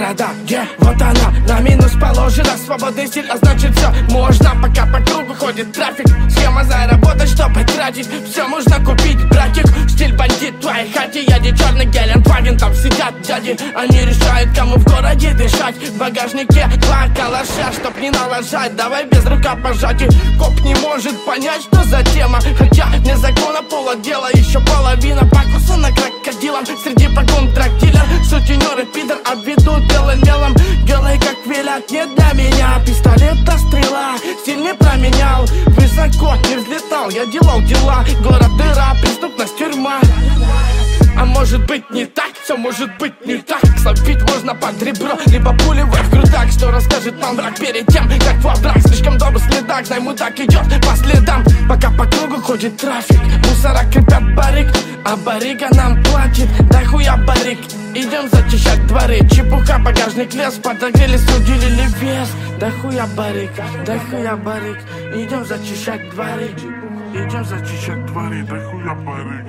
города, где вот она на минус положена. Свободный стиль, а значит все можно. Пока по кругу ходит трафик, схема заработать, чтобы тратить. Все можно купить, братик. Стиль бандит в твоей хате. Едет черный Гелендваген, там сидят дяди. Они решают, кому в городе дышать. В багажнике 2 калаша, чтоб не налажать. Давай без рукопожатий. Коп не может понять, что за тема. Хотя не закона пола дела. Еще половина покусана крокодилом. Среди погон трактилер, сутенеры пидор обведут белым мелом. Голый как велят, не для меня. Пистолета стрела, стиль не променял. Высоко не взлетал, я делал дела. Город дыра, преступность тюрьма. А может быть не так, все может быть не так. Словить можно под ребро, либо пулевой в грудак. Что расскажет нам враг перед тем, как во враг. Слишком добрый следак, найму так идет по следам. Пока по кругу ходит трафик, мусора крепят барик. А барига нам платит, да хуя барик. Идем зачищать дворы, чепуха, багажник лес. Подогрелись, уделили вес. Да хуя барик, да хуя барик. Идем зачищать дворы. Идем зачищать дворы, да хуя барик.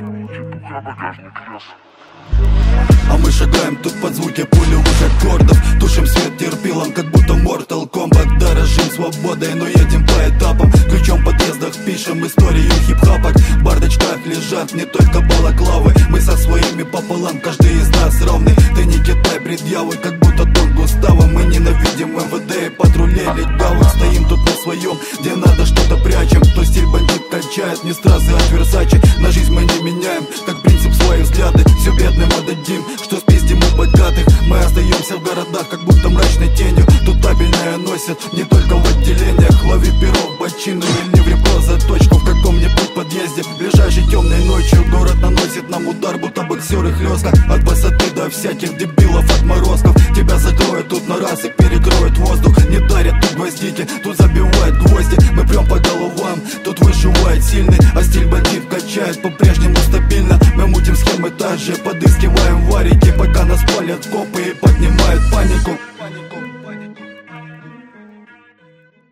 А мы шагаем тут под звуки пулевых аккордов. Тушим свет терпилом, как будто Mortal Kombat. Дорожим свободой, но едем по этапам. Ключом в подъездах пишем историю хип-хапок. В бардачках лежат не только балаклавы. Мы со своими пополам, каждый из нас равный. Ты не кидай предъявы, как будто Дон Густаво. Мы ненавидим МВД и патрулей легавых. Стоим тут на своем, где надо что-то прячем. То стиль бандит качает, не стразы от Версачи. На жизнь мы не меняем, как принцип свои взгляды. Все бедным отдадим, что спиздим у богатых. Мы остаемся в городах, как будто мрачной тенью. Тут табельное носят не только в отделениях. Лови перо в бочину или в ребро заточку в каком-нибудь подъезде. Ближайшей темной ночью город наносит нам удар, будто боксеры хлестка. От высоты до всяких дебилов отморозков. Тебя закроют тут на раз и перекроют воздух. Не дарят тут гвоздики, тут забивают гвозди. Мы прям по головам, тут выживает сильный. А стиль бандит качает по-прежнему стабильно. Мы мутим схемы, также подыскиваем варики. Пока нас палят копы и поднимают панику.